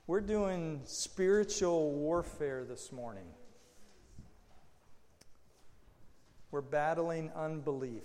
We're doing spiritual warfare this morning. We're battling unbelief.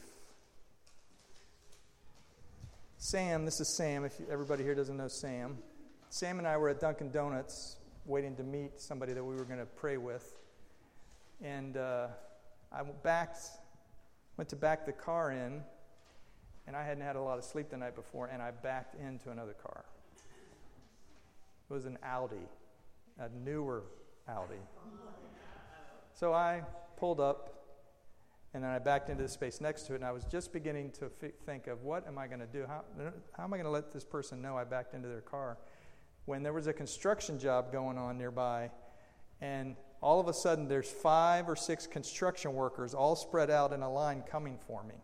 Sam, this is Sam, if everybody here doesn't know Sam. Sam and I were at Dunkin' Donuts waiting to meet somebody that we were going to pray with. And I went to back the car in, and I hadn't had a lot of sleep the night before, and I backed into another car. It was an Audi, a newer Audi. So I pulled up, and then I backed into the space next to it, and I was just beginning to think of what am I going to do? How am I going to let this person know I backed into their car? When there was a construction job going on nearby, and all of a sudden there's 5 or 6 construction workers all spread out in a line coming for me.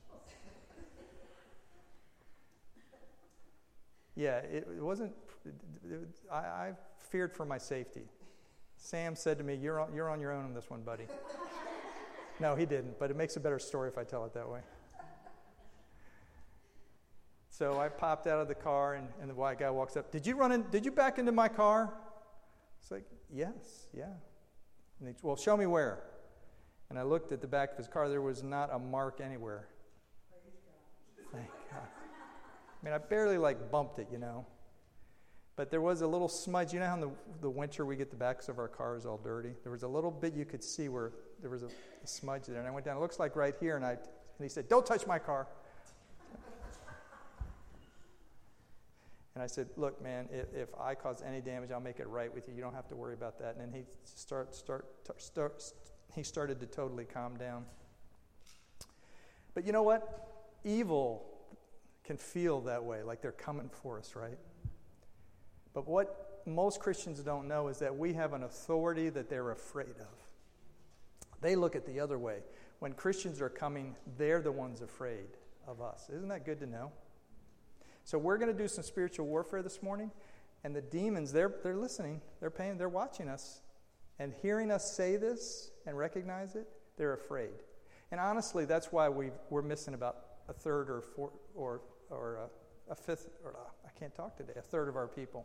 Yeah, it wasn't... I feared for my safety. Sam said to me, you're on your own on this one, buddy. No, he didn't, but it makes a better story if I tell it that way. So I popped out of the car, and the white guy walks up. Did you back into my car? It's like, yes, yeah. And he, well, show me where. And I looked at the back of his car. There was not a mark anywhere. Thank God. I mean, I barely bumped it, But there was a little smudge. You know how in the winter we get the backs of our cars all dirty? There was a little bit you could see where there was a smudge there. And I went down, it looks like right here. And he said, don't touch my car. And I said, look, man, if I cause any damage, I'll make it right with you. You don't have to worry about that. And then he started to totally calm down. But you know what? Evil can feel that way, like they're coming for us, right? But what most Christians don't know is that we have an authority that they're afraid of. They look at the other way. When Christians are coming, they're the ones afraid of us. Isn't that good to know? So we're going to do some spiritual warfare this morning, and the demons, they're listening, they're watching us, and hearing us say this and recognize it, they're afraid. And honestly, that's why we're missing about a third or fourth or a fifth, or I can't talk today, a third of our people.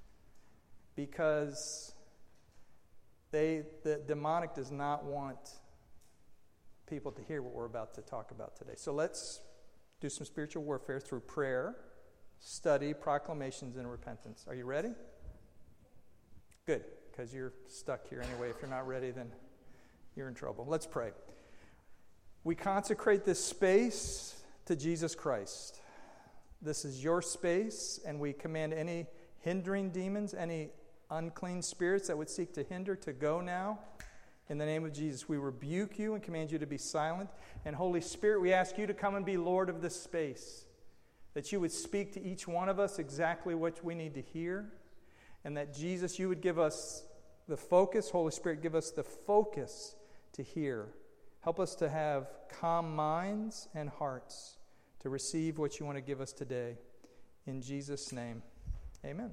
Because the demonic does not want people to hear what we're about to talk about today. So let's do some spiritual warfare through prayer, study, proclamations, and repentance. Are you ready? Good, because you're stuck here anyway. If you're not ready, then you're in trouble. Let's pray. We consecrate this space to Jesus Christ. This is your space, and we command any hindering demons, any unclean spirits that would seek to hinder, to go now. In the name of Jesus, we rebuke you and command you to be silent. And Holy Spirit, we ask you to come and be Lord of this space, that you would speak to each one of us exactly what we need to hear, and that Jesus, you would give us the focus. Holy Spirit, give us the focus to hear. Help us to have calm minds and hearts to receive what you want to give us today. In Jesus' name, amen.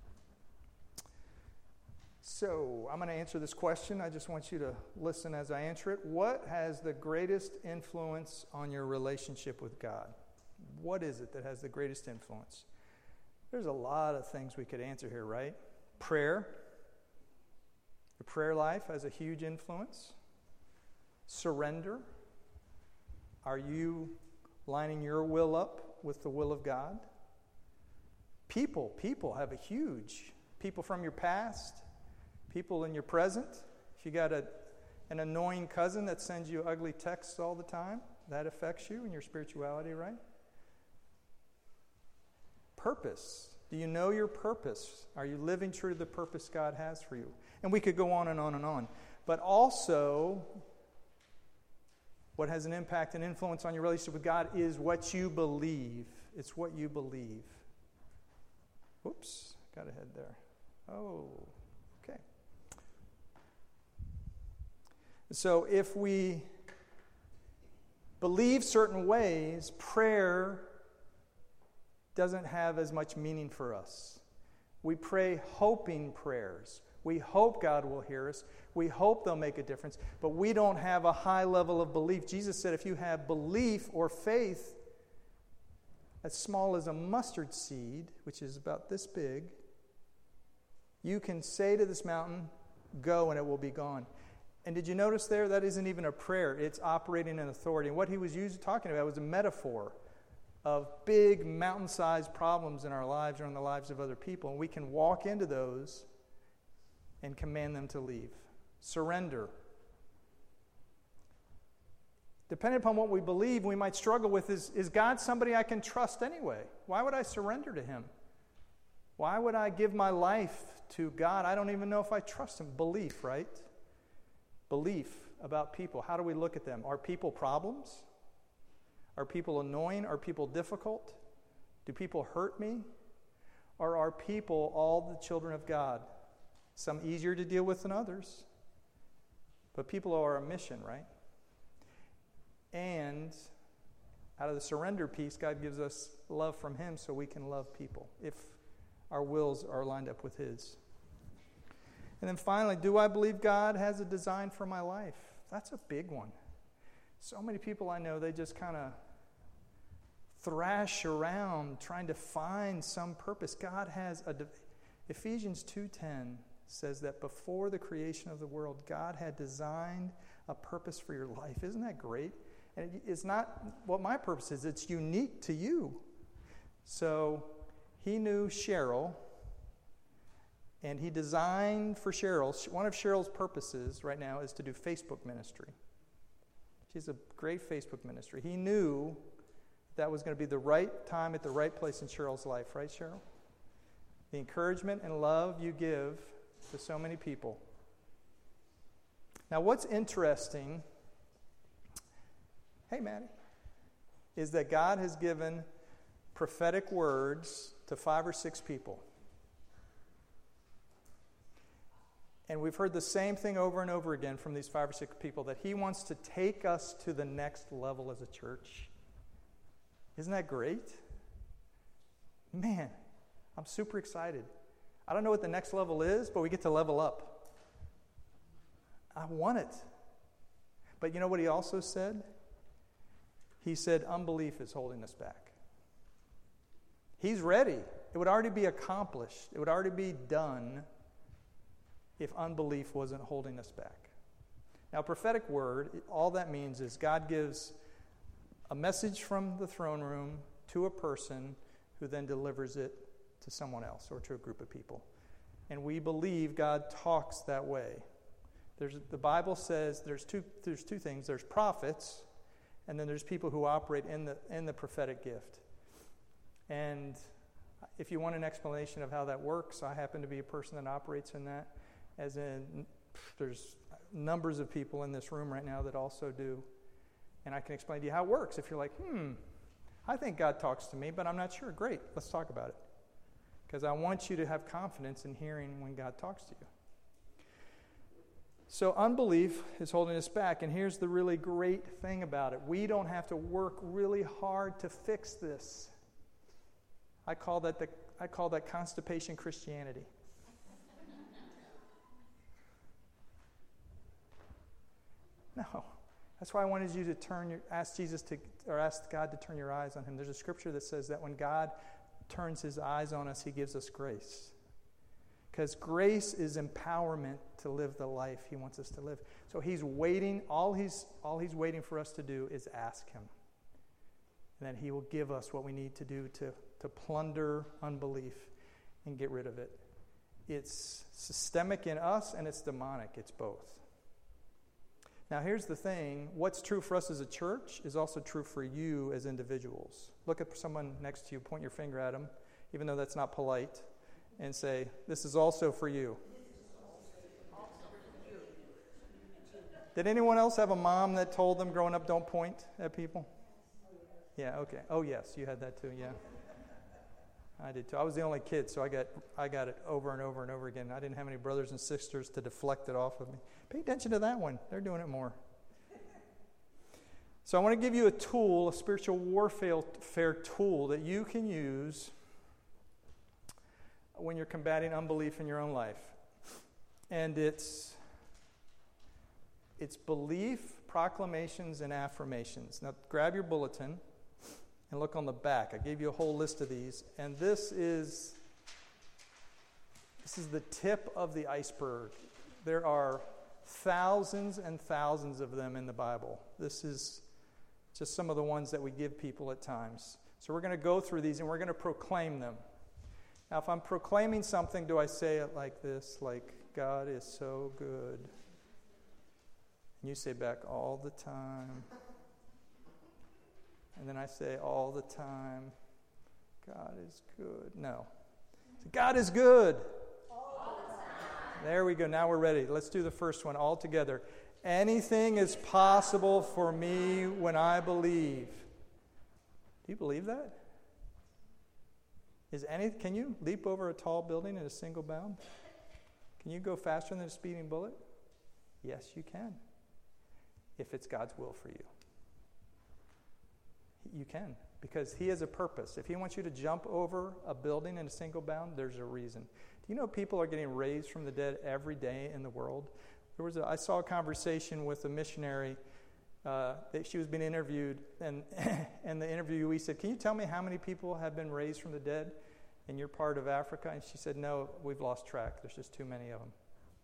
So, I'm going to answer this question. I just want you to listen as I answer it. What has the greatest influence on your relationship with God? What is it that has the greatest influence? There's a lot of things we could answer here, right? Prayer. The prayer life has a huge influence. Surrender. Are you lining your will up with the will of God? People have a huge, people from your past, people in your present. If you got an annoying cousin that sends you ugly texts all the time, that affects you and your spirituality, right? Purpose. Do you know your purpose? Are you living true to the purpose God has for you? And we could go on and on and on. But also, what has an impact and influence on your relationship with God is what you believe. It's what you believe. Whoops, got ahead there. Oh, okay. So if we believe certain ways, prayer doesn't have as much meaning for us. We pray hoping prayers. We hope God will hear us. We hope they'll make a difference. But we don't have a high level of belief. Jesus said if you have belief or faith as small as a mustard seed, which is about this big, You can say to this mountain, go, and it will be gone. And did you notice there, that isn't even a prayer. It's operating in authority. And what he was talking about was a metaphor of big mountain-sized problems in our lives or in the lives of other people. And we can walk into those and command them to leave. Surrender. Depending upon what we believe, we might struggle with, is God somebody I can trust anyway? Why would I surrender to him? Why would I give my life to God? I don't even know if I trust him. Belief, right? Belief about people. How do we look at them? Are people problems? Are people annoying? Are people difficult? Do people hurt me? Or are people all the children of God? Some easier to deal with than others. But people are a mission, right? And out of the surrender piece, God gives us love from him so we can love people if our wills are lined up with his. And then finally, do I believe God has a design for my life? That's a big one. So many people I know, they just kind of thrash around trying to find some purpose. God has Ephesians 2:10 says that before the creation of the world, God had designed a purpose for your life. Isn't that great? And it's not what my purpose is. It's unique to you. So he knew Cheryl, and he designed for Cheryl. One of Cheryl's purposes right now is to do Facebook ministry. She's a great Facebook ministry. He knew that was going to be the right time at the right place in Cheryl's life. Right, Cheryl? The encouragement and love you give to so many people. Now, what's interesting, hey, Maddie, is that God has given prophetic words to 5 or 6 people. And we've heard the same thing over and over again from these 5 or 6 people, that he wants to take us to the next level as a church. Isn't that great? Man, I'm super excited. I don't know what the next level is, but we get to level up. I want it. But you know what he also said? He said unbelief is holding us back. He's ready. It would already be accomplished. It would already be done if unbelief wasn't holding us back. Now, prophetic word, all that means is God gives a message from the throne room to a person who then delivers it to someone else or to a group of people. And we believe God talks that way. The Bible says there's two things. There's prophets, and then there's people who operate in the prophetic gift. And if you want an explanation of how that works, I happen to be a person that operates in that. As in, there's numbers of people in this room right now that also do. And I can explain to you how it works. If you're like, I think God talks to me, but I'm not sure. Great, let's talk about it. Because I want you to have confidence in hearing when God talks to you. So unbelief is holding us back. And here's the really great thing about it. We don't have to work really hard to fix this. I call that constipation Christianity. No. That's why I wanted you to ask God to turn your eyes on him. There's a scripture that says that when God turns his eyes on us, he gives us grace. Because grace is empowerment to live the life he wants us to live. So he's waiting. All he's waiting for us to do is ask him. And then he will give us what we need to do to plunder unbelief and get rid of it. It's systemic in us and it's demonic. It's both. Now, here's the thing. What's true for us as a church is also true for you as individuals. Look at someone next to you, point your finger at them, even though that's not polite, and say, this is also for you. Did anyone else have a mom that told them growing up, don't point at people? Yeah, okay. Oh, yes, you had that too, yeah. I did too. I was the only kid, so I got it over and over and over again. I didn't have any brothers and sisters to deflect it off of me. Pay attention to that one. They're doing it more. So I want to give you a tool, a spiritual warfare tool that you can use when you're combating unbelief in your own life. And it's belief, proclamations, and affirmations. Now grab your bulletin and look on the back. I gave you a whole list of these. And this is This is the tip of the iceberg. There are thousands and thousands of them in the Bible. This is just some of the ones that we give people at times. So we're going to go through these and we're going to proclaim them. Now, if I'm proclaiming something, do I say it like this? Like, God is so good. And you say back, all the time. And then I say, all the time, God is good. No. God is good. All the time. There we go. Now we're ready. Let's do the first one all together. Anything is possible for me when I believe. Do you believe that? Can you leap over a tall building in a single bound? Can you go faster than a speeding bullet? Yes, you can. If it's God's will for you. You can, because He has a purpose. If He wants you to jump over a building in a single bound, there's a reason. Do you know people are getting raised from the dead every day in the world? I saw a conversation with a missionary. She was being interviewed, and the interviewee said, "Can you tell me how many people have been raised from the dead in your part of Africa?" And she said, "No, we've lost track. There's just too many of them."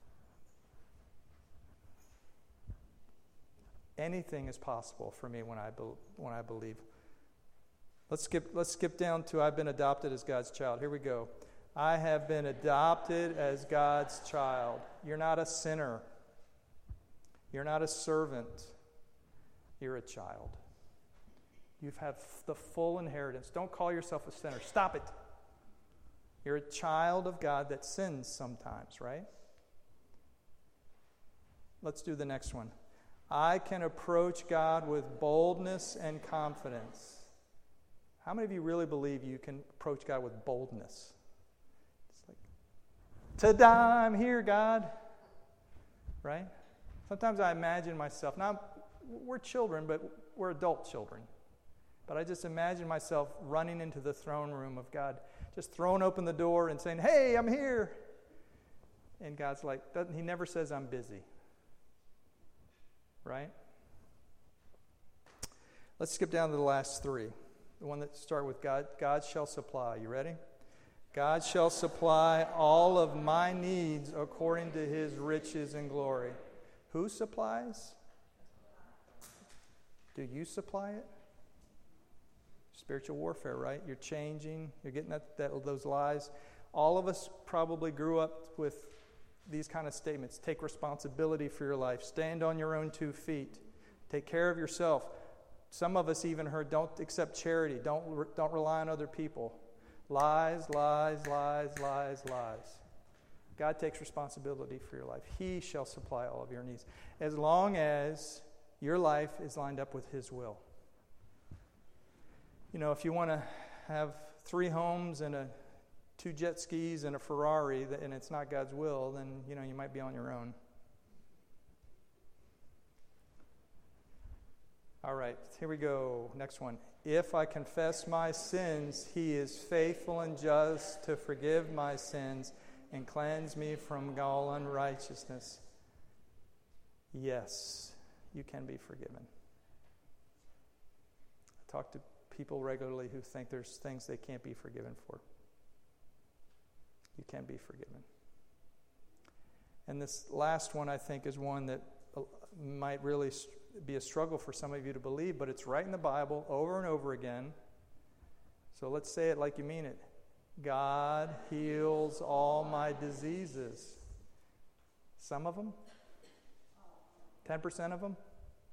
Anything is possible for me when I believe. Let's skip down to I've been adopted as God's child. Here we go. I have been adopted as God's child. You're not a sinner. You're not a servant. You're a child. You have the full inheritance. Don't call yourself a sinner. Stop it. You're a child of God that sins sometimes, right? Let's do the next one. I can approach God with boldness and confidence. How many of you really believe you can approach God with boldness? It's like, ta-da, I'm here, God. Right? Sometimes I imagine myself, now we're children, but we're adult children. But I just imagine myself running into the throne room of God, just throwing open the door and saying, "Hey, I'm here." And God's like, He never says I'm busy. Right? Let's skip down to the last three. The one that start with God. God shall supply. You ready? God shall supply all of my needs according to His riches and glory. Who supplies? Do you supply it? Spiritual warfare, right? You're changing. You're getting those lies. All of us probably grew up with these kind of statements. Take responsibility for your life. Stand on your own 2 feet. Take care of yourself. Some of us even heard, don't accept charity. Don't rely on other people. Lies, lies, lies, lies, lies. God takes responsibility for your life. He shall supply all of your needs, as long as your life is lined up with His will. You know, if you want to have 3 homes and 2 jet skis and a Ferrari, and it's not God's will, then, you might be on your own. All right, here we go. Next one. If I confess my sins, He is faithful and just to forgive my sins and cleanse me from all unrighteousness. Yes, you can be forgiven. I talk to people regularly who think there's things they can't be forgiven for. You can be forgiven. And this last one, I think, is one that might really be a struggle for some of you to believe, but it's right in the Bible over and over again. So let's say it like you mean it. God heals all my diseases. Some of them? 10% of them?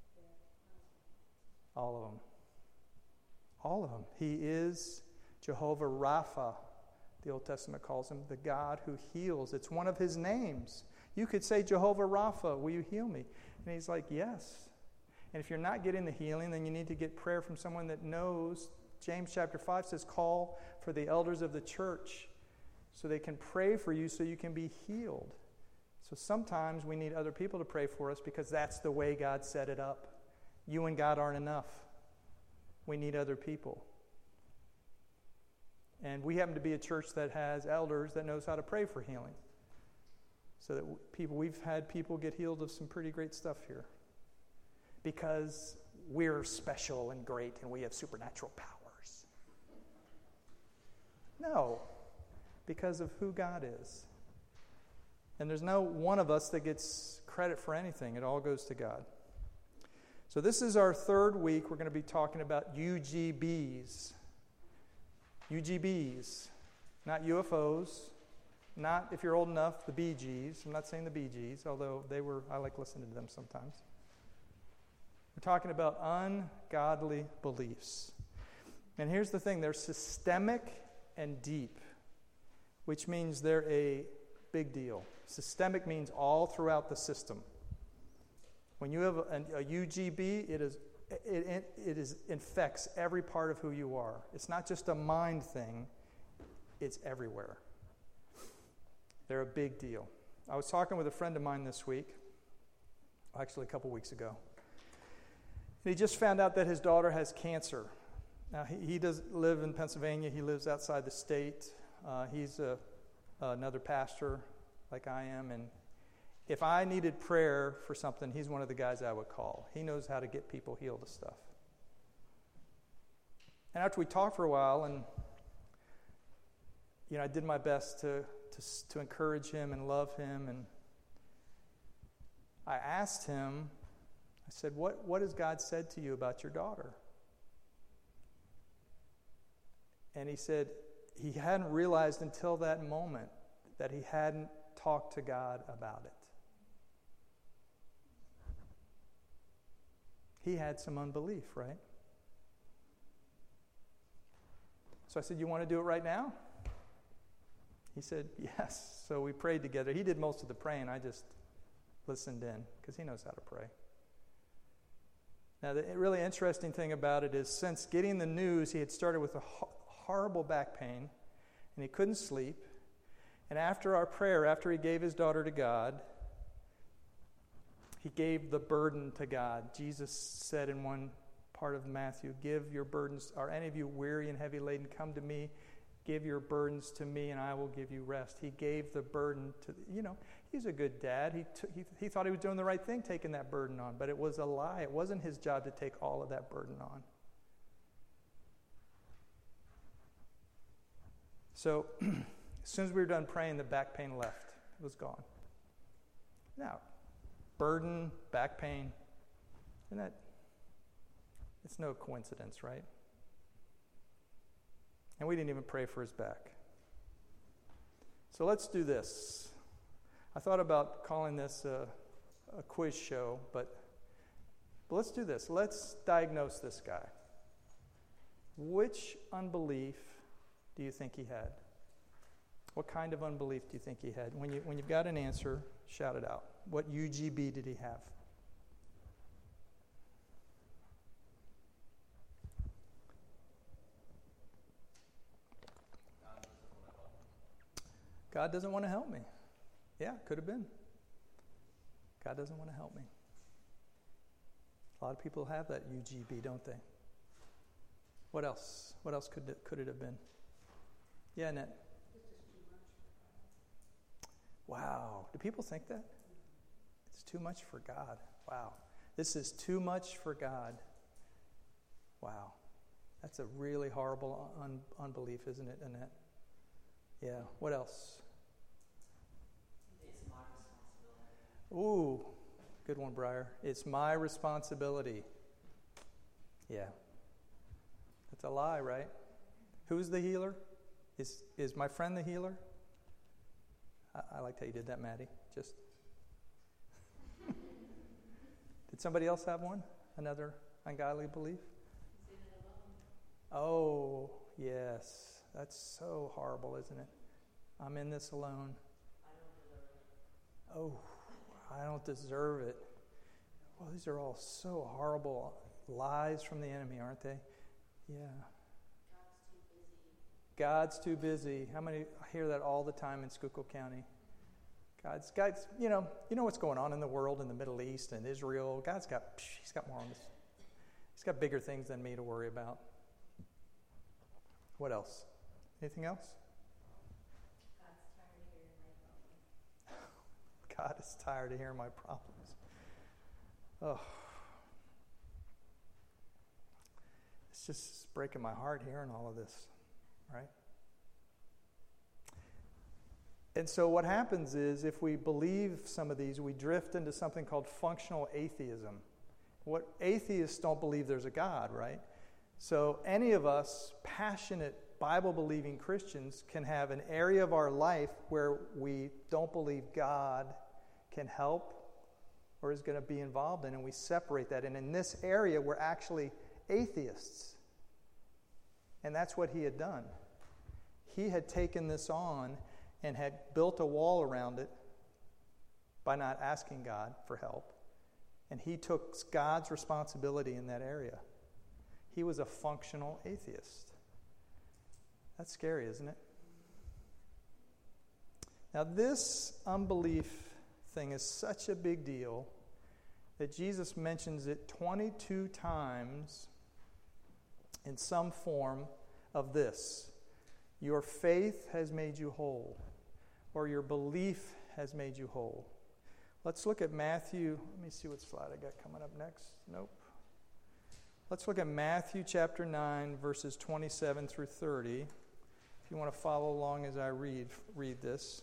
All of them. All of them. He is Jehovah Rapha. The Old Testament calls Him the God who heals. It's one of His names. You could say, Jehovah Rapha, will you heal me? And He's like, yes. And if you're not getting the healing, then you need to get prayer from someone that knows. James chapter 5 says, call for the elders of the church so they can pray for you so you can be healed. So sometimes we need other people to pray for us because that's the way God set it up. You and God aren't enough. We need other people. And we happen to be a church that has elders that knows how to pray for healing. So that we've had people get healed of some pretty great stuff here. Because we're special and great and we have supernatural powers. No. Because of who God is. And there's no one of us that gets credit for anything. It all goes to God. So this is our third week. We're going to be talking about UGBs. UGBs. Not UFOs. Not, if you're old enough, the Bee Gees. I'm not saying the Bee Gees, although I like listening to them sometimes. We're talking about ungodly beliefs. And here's the thing. They're systemic and deep, which means they're a big deal. Systemic means all throughout the system. When you have a UGB, it infects every part of who you are. It's not just a mind thing. It's everywhere. They're a big deal. I was talking with a friend of mine this week, actually a couple weeks ago. And he just found out that his daughter has cancer. Now, he does live in Pennsylvania. He lives outside the state. He's another pastor like I am. And if I needed prayer for something, he's one of the guys I would call. He knows how to get people healed of stuff. And after we talked for a while, and I did my best to encourage him and love him. And I asked him, I said, what has God said to you about your daughter? And he said he hadn't realized until that moment that he hadn't talked to God about it. He had some unbelief, right? So I said, you want to do it right now? He said, yes. So we prayed together. He did most of the praying. I just listened in because he knows how to pray. Now, the really interesting thing about it is since getting the news, he had started with a horrible back pain, and he couldn't sleep. And after our prayer, after he gave his daughter to God, he gave the burden to God. Jesus said in one part of Matthew, give your burdens, are any of you weary and heavy laden, come to me, give your burdens to me, and I will give you rest. He gave the burden to, he's a good dad. He thought he was doing the right thing, taking that burden on, but it was a lie. It wasn't his job to take all of that burden on. So, as soon as we were done praying, the back pain left. It was gone. Now, burden, back pain, it's no coincidence, right? And we didn't even pray for his back. So let's do this. I thought about calling this a quiz show, but let's do this. Let's diagnose this guy. Which unbelief do you think he had? What kind of unbelief do you think he had? When you've got an answer, shout it out. What UGB did he have? God doesn't want to help me. Yeah, could have been. God doesn't want to help me. A lot of people have that UGB, don't they? What else? What else could it have been? Yeah, Annette. Wow. Do people think that? It's too much for God. Wow. This is too much for God. Wow. That's a really horrible unbelief, isn't it, Annette? Yeah. What else? It's my responsibility. Ooh, good one, Briar. It's my responsibility. Yeah. That's a lie, right? Who's the healer? Is my friend the healer? I liked how you did that, Maddie. Just. Did somebody else have one? Another ungodly belief? Oh, yes. That's so horrible, isn't it? I'm in this alone. Oh, I don't deserve it. Well, these are all so horrible lies from the enemy, aren't they? Yeah. God's too busy. How many I hear that all the time in Schuylkill County? God's you know what's going on in the world, in the Middle East and Israel. He's got more on this. He's got bigger things than me to worry about. What else? Anything else? God is tired of hearing my problems. Oh. It's just breaking my heart hearing all of this, right? And so what happens is, if we believe some of these, we drift into something called functional atheism. What atheists don't believe there's a God, right? So any of us passionate Bible-believing Christians can have an area of our life where we don't believe God can help or is going to be involved in, and we separate that. And in this area, we're actually atheists. And that's what he had done. He had taken this on and had built a wall around it by not asking God for help. And he took God's responsibility in that area. He was a functional atheist. That's scary, isn't it? Now, this unbelief thing is such a big deal that Jesus mentions it 22 times in some form of this. Your faith has made you whole, or your belief has made you whole. Let's look at Matthew. Let me see what slide I got coming up next. Nope. Let's look at Matthew chapter 9, verses 27 through 30. If you want to follow along as I read this.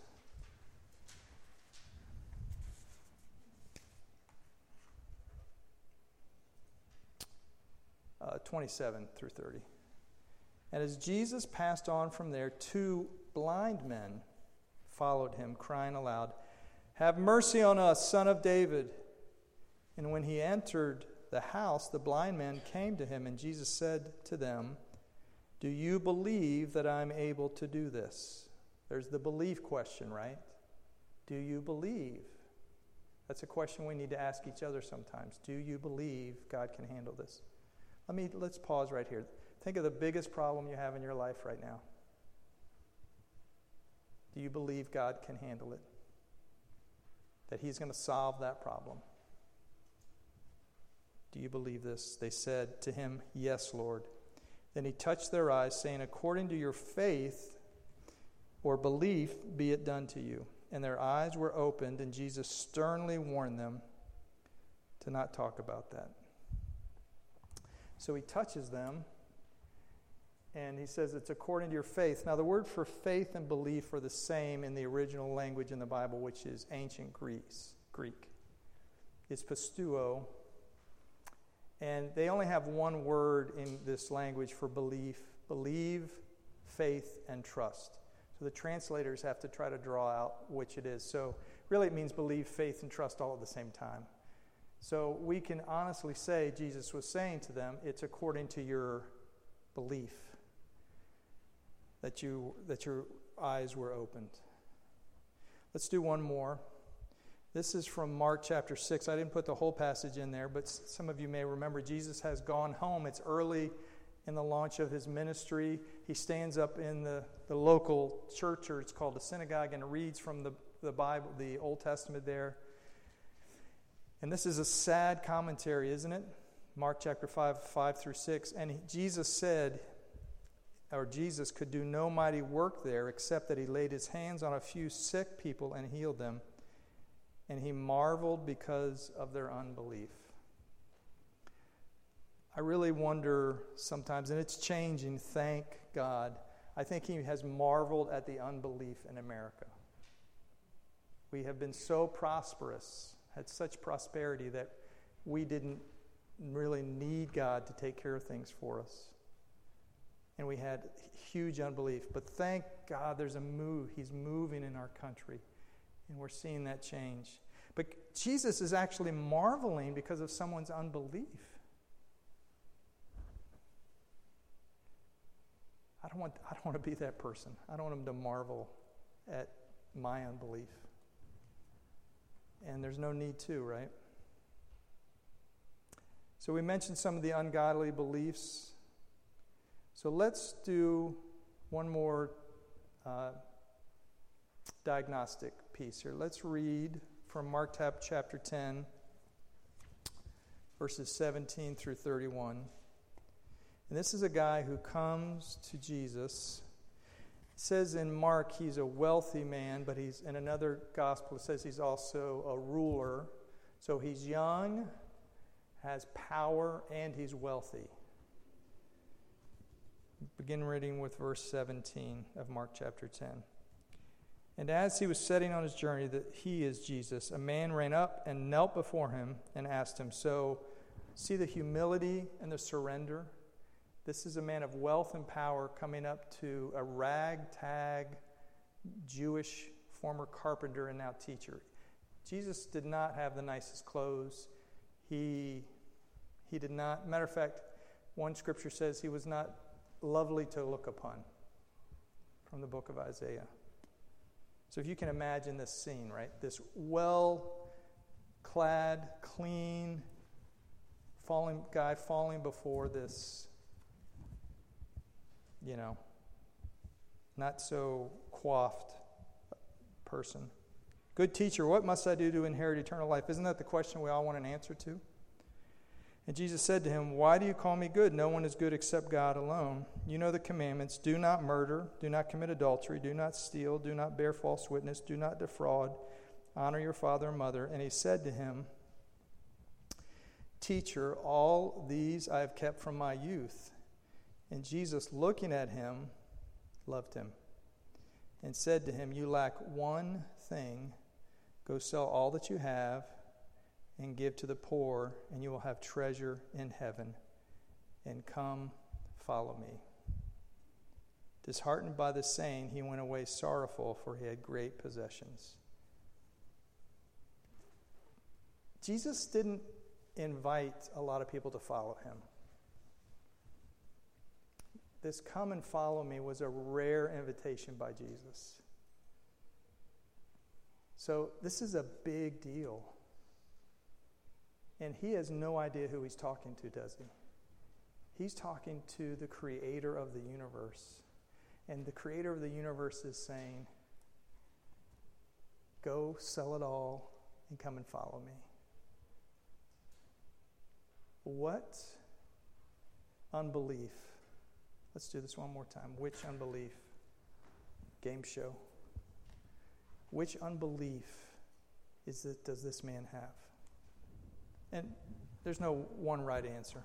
27 through 30. And as Jesus passed on from there, 2 blind men followed him, crying aloud, "Have mercy on us, Son of David." And when he entered the house, the blind men came to him, and Jesus said to them, "Do you believe that I'm able to do this?" There's the belief question, right? Do you believe? That's a question we need to ask each other sometimes. Do you believe God can handle this? Let's pause right here. Think of the biggest problem you have in your life right now. Do you believe God can handle it? That he's going to solve that problem? Do you believe this? They said to him, "Yes, Lord." Then he touched their eyes, saying, "According to your faith or belief, be it done to you." And their eyes were opened, and Jesus sternly warned them to not talk about that. So he touches them, and he says it's according to your faith. Now, the word for faith and belief are the same in the original language in the Bible, which is ancient Greek. It's pisteuo. And they only have one word in this language for belief: believe, faith, and trust. So the translators have to try to draw out which it is. So really it means believe, faith, and trust all at the same time. So we can honestly say Jesus was saying to them, it's according to your belief that your eyes were opened. Let's do one more. This is from Mark chapter 6. I didn't put the whole passage in there, but some of you may remember Jesus has gone home. It's early in the launch of his ministry. He stands up in the local church, or it's called a synagogue, and reads from the Bible, the Old Testament there. And this is a sad commentary, isn't it? Mark chapter 5 through 6. And Jesus said, or Jesus could do no mighty work there except that he laid his hands on a few sick people and healed them. And he marveled because of their unbelief. I really wonder sometimes, and it's changing, thank God. I think he has marveled at the unbelief in America. We have been so prosperous, had such prosperity, that we didn't really need God to take care of things for us. And we had huge unbelief. But thank God there's a move. He's moving in our country. And we're seeing that change. But Jesus is actually marveling because of someone's unbelief. I don't want to be that person. I don't want him to marvel at my unbelief. And there's no need to, right? So we mentioned some of the ungodly beliefs. So let's do one more diagnostic piece here. Let's read from Mark chapter 10, verses 17 through 31. And this is a guy who comes to Jesus. It says in Mark he's a wealthy man, but he's in another gospel it says he's also a ruler. So he's young, has power, and he's wealthy. Begin reading with verse 17 of Mark chapter 10. And as he was setting on his journey that he is Jesus, a man ran up and knelt before him and asked him. So, see the humility and the surrender? This is a man of wealth and power coming up to a ragtag Jewish former carpenter and now teacher. Jesus did not have the nicest clothes. He did not. Matter of fact, one scripture says he was not lovely to look upon, from the book of Isaiah. So if you can imagine this scene, right? This well-clad, clean, guy falling before this, not so coiffed person. Good teacher, what must I do to inherit eternal life? Isn't that the question we all want an answer to? And Jesus said to him, why do you call me good? No one is good except God alone. You know the commandments. Do not murder. Do not commit adultery. Do not steal. Do not bear false witness. Do not defraud. Honor your father and mother. And he said to him, Teacher, all these I have kept from my youth. And Jesus, looking at him, loved him and said to him, you lack one thing. Go sell all that you have and give to the poor, and you will have treasure in heaven. And come, follow me. Disheartened by this saying, he went away sorrowful, for he had great possessions. Jesus didn't invite a lot of people to follow him. This come and follow me was a rare invitation by Jesus. So this is a big deal. And he has no idea who he's talking to, does he? He's talking to the creator of the universe. And the creator of the universe is saying, go sell it all and come and follow me. What unbelief. Let's do this one more time. Which unbelief? Game show. Which unbelief does this man have? And there's no one right answer.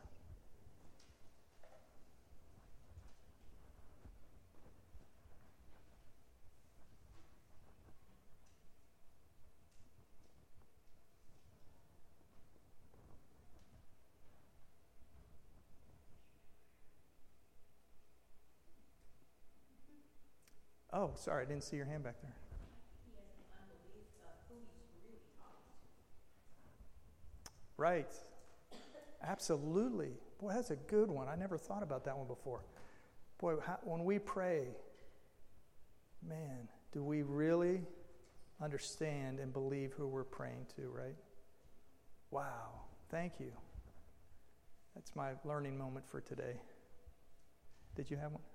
Oh, sorry, I didn't see your hand back there. He has an unbelief of who he's really talking to. Right. Absolutely. Boy, that's a good one. I never thought about that one before. Boy, when we pray, man, do we really understand and believe who we're praying to, right? Wow. Thank you. That's my learning moment for today. Did you have one?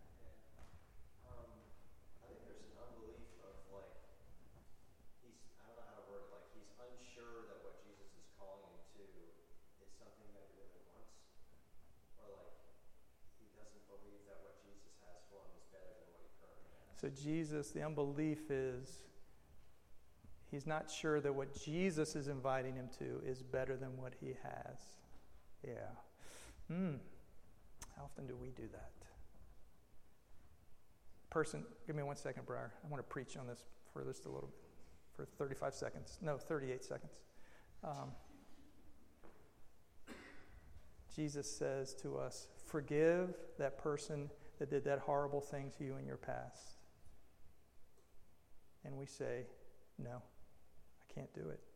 I think there's an unbelief of I don't know how to word it, he's unsure that what Jesus is calling him to is something that he really wants. Or he doesn't believe that what Jesus has for him is better than what he currently has. So Jesus, the unbelief is he's not sure that what Jesus is inviting him to is better than what he has. Yeah. How often do we do that? Give me 1 second, Briar. I want to preach on this for just a little bit, for 35 seconds. No, 38 seconds. Jesus says to us, forgive that person that did that horrible thing to you in your past. And we say, no, I can't do it.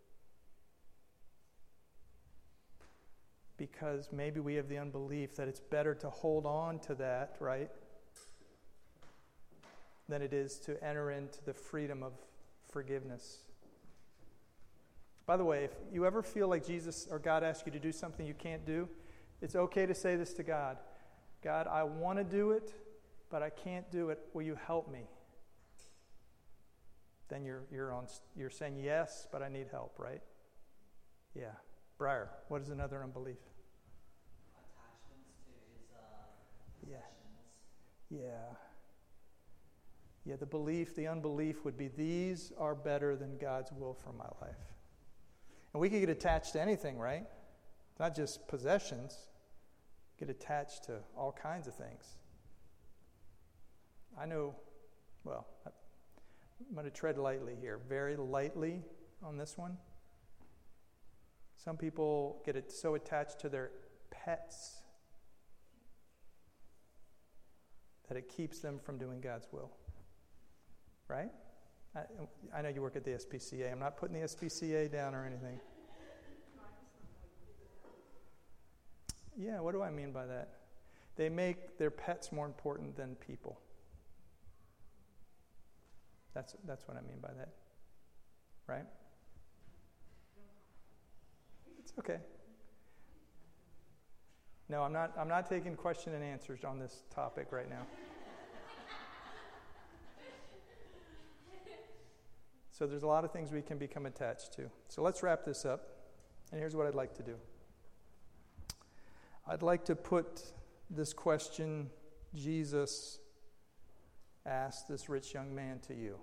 Because maybe we have the unbelief that it's better to hold on to that, right, than it is to enter into the freedom of forgiveness. By the way, if you ever feel like Jesus or God asks you to do something you can't do, it's okay to say this to God. God, I want to do it, but I can't do it. Will you help me? Then you're saying yes, but I need help, right? Yeah. Briar, what is another unbelief? Attachments to his possessions. Yeah, the unbelief would be these are better than God's will for my life. And we can get attached to anything, right? Not just possessions. Get attached to all kinds of things. I know, I'm going to tread lightly here, very lightly on this one. Some people get it so attached to their pets that it keeps them from doing God's will. Right? I know you work at the SPCA. I'm not putting the SPCA down or anything. Yeah, what do I mean by that? They make their pets more important than people. That's what I mean by that. Right? It's okay. No, I'm not taking question and answers on this topic right now. So there's a lot of things we can become attached to. So let's wrap this up. And here's what I'd like to do. I'd like to put this question Jesus asked this rich young man to you.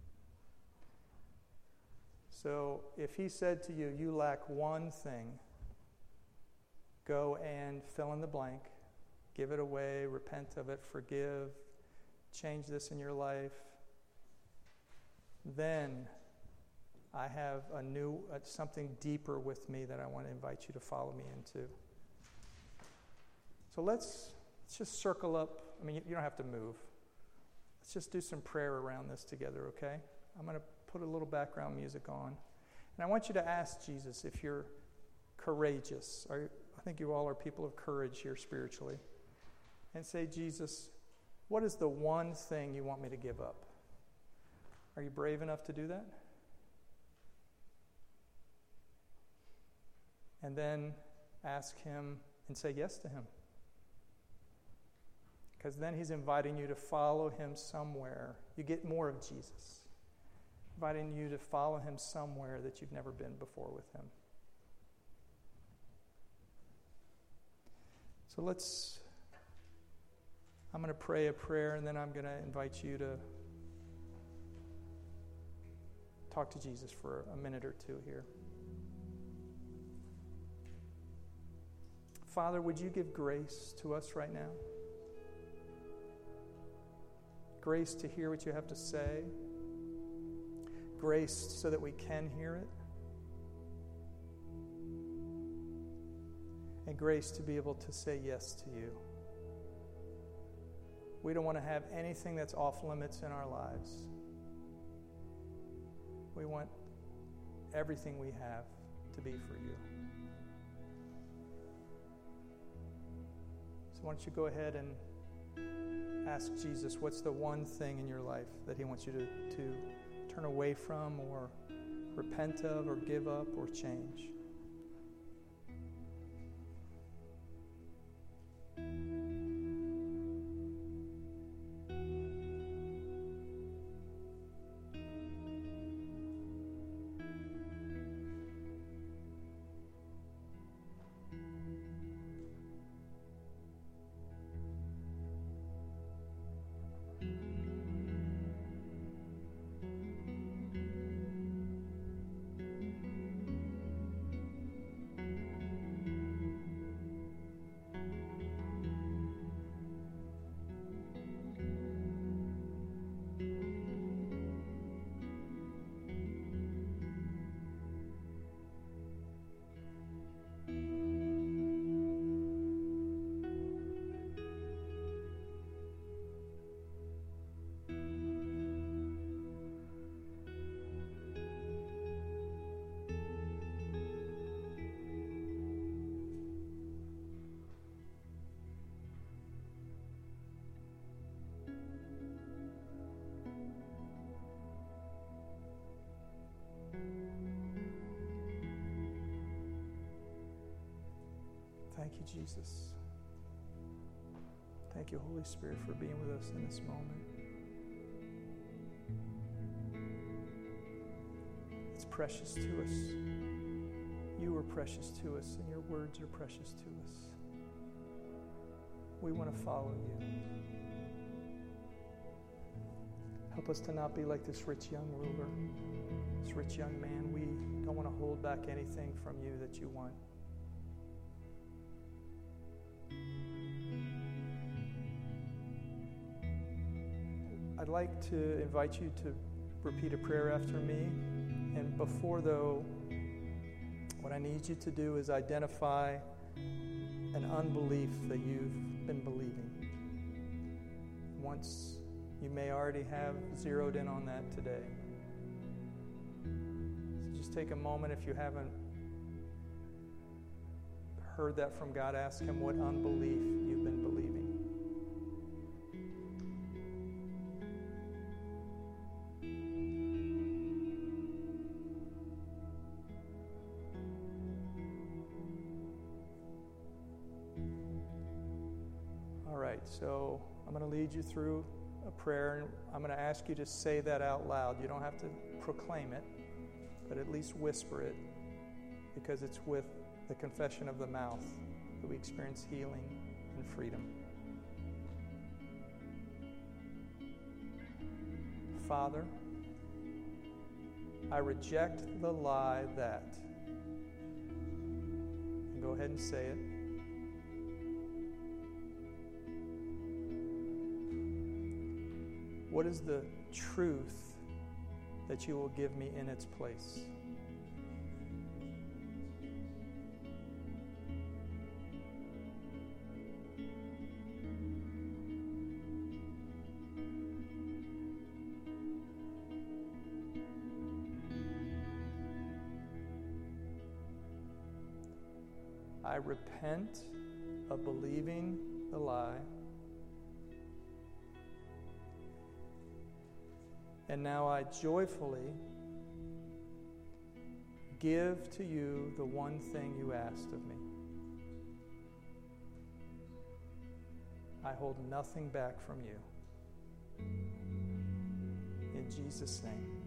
So if he said to you, you lack one thing, go and fill in the blank, give it away, repent of it, forgive, change this in your life, then I have something deeper with me that I want to invite you to follow me into. So let's just circle up. I mean, you don't have to move. Let's just do some prayer around this together, okay? I'm going to put a little background music on. And I want you to ask Jesus if you're courageous. I think you all are people of courage here spiritually. And say, Jesus, what is the one thing you want me to give up? Are you brave enough to do that? And then ask him and say yes to him. Because then he's inviting you to follow him somewhere. You get more of Jesus. Inviting you to follow him somewhere that you've never been before with him. So I'm going to pray a prayer, and then I'm going to invite you to talk to Jesus for a minute or two here. Father, would you give grace to us right now? Grace to hear what you have to say. Grace so that we can hear it. And grace to be able to say yes to you. We don't want to have anything that's off limits in our lives. We want everything we have to be for you. So why don't you go ahead and ask Jesus, what's the one thing in your life that he wants you to turn away from or repent of or give up or change? Thank you, Jesus. Thank you, Holy Spirit, for being with us in this moment. It's precious to us. You are precious to us, and your words are precious to us. We want to follow you. Help us to not be like this rich young ruler, this rich young man. We don't want to hold back anything from you that you want. I'd like to invite you to repeat a prayer after me. And before, though, what I need you to do is identify an unbelief that you've been believing. Once you may already have zeroed in on that today. So just take a moment, if you haven't heard that from God, ask Him what unbelief you've been believing. All right, so I'm going to lead you through a prayer, and I'm going to ask you to say that out loud. You don't have to proclaim it, but at least whisper it, because it's with the confession of the mouth that we experience healing and freedom. Father, I reject the lie that, and go ahead and say it, what is the truth that you will give me in its place? I repent of believing the lie, and now I joyfully give to you the one thing you asked of me. I hold nothing back from you. In Jesus' name.